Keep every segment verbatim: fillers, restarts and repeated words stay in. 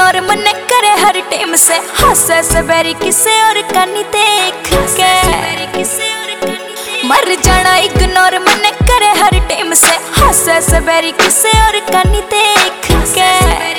Ignore मन करे हर time से, हंसे से बेरी किसे और कनी देख के मर जाना। इग्नोर मन करे हर टाइम से, हंसे से बेरी किसे और कनी देख के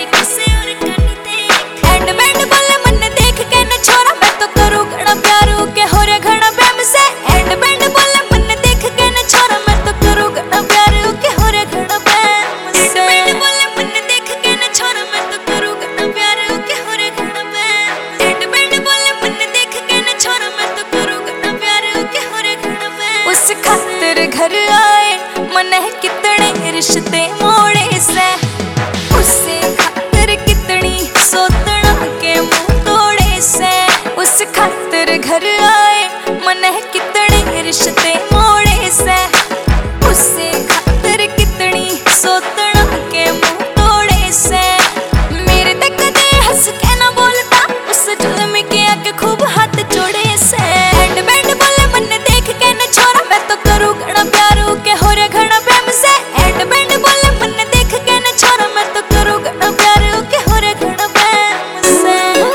एंड बैंड बोले मन देख के न छोरा मैं तो करूँ घना प्यारू के हो रे घना प्रेम से। एंड बैंड बोले मन देख के न छोरा मैं तो करूँ घना प्यारू के हो रे घना प्रेम से। एंड बोले मन देख के न छोरा मैं तो करूँ घना प्यारू के हो रे घना प्रेम। एंड बैंड बोले मन देख के न छोरा मैं तो करूँ घना प्यारू के हो रे घना प्रेम। उस खातिर घर आए मन है कितने रिश्ते मोड़े से, उससे खातिर कितनी सोतना के मुंह तोड़े से। उस खातिर घर आए मन है कितने रिश्ते मोड़े से, उससे खातिर कितनी सोतना के मुंह तोड़े से। मेरे तक दे हंस के ना बोलता, उस जुल्म के आगे खूब हाथ जोड़े से। एंड बैंड बोले मन देख के न छोरा मैं तो करूँ घना प्यारू के हो रे घना प्रेम से। एंड बैंड बोले मन देख के न छोरा मैं तो करूँ घना प्यारू के हो रे घना प्रेम से।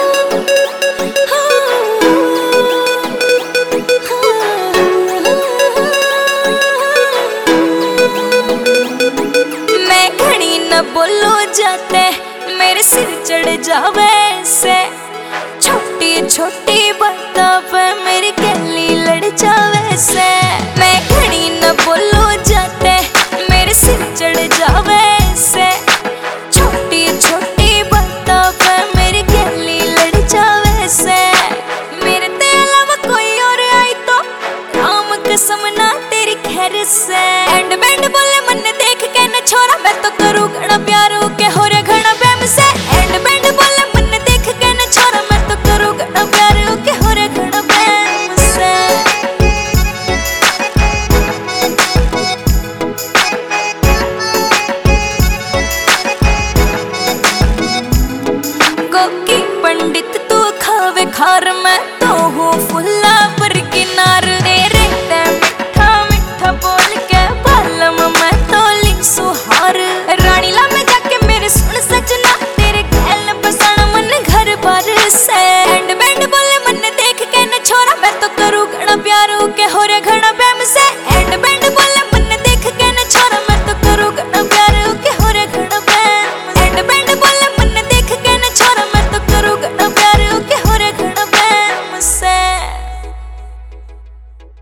मैं घड़ी न बोलो जाते मेरे सिर चढ़ जावे से, छोटी छोटी बातों पे मेरी गली लड़ जावे से। मैं घड़ी न बोलो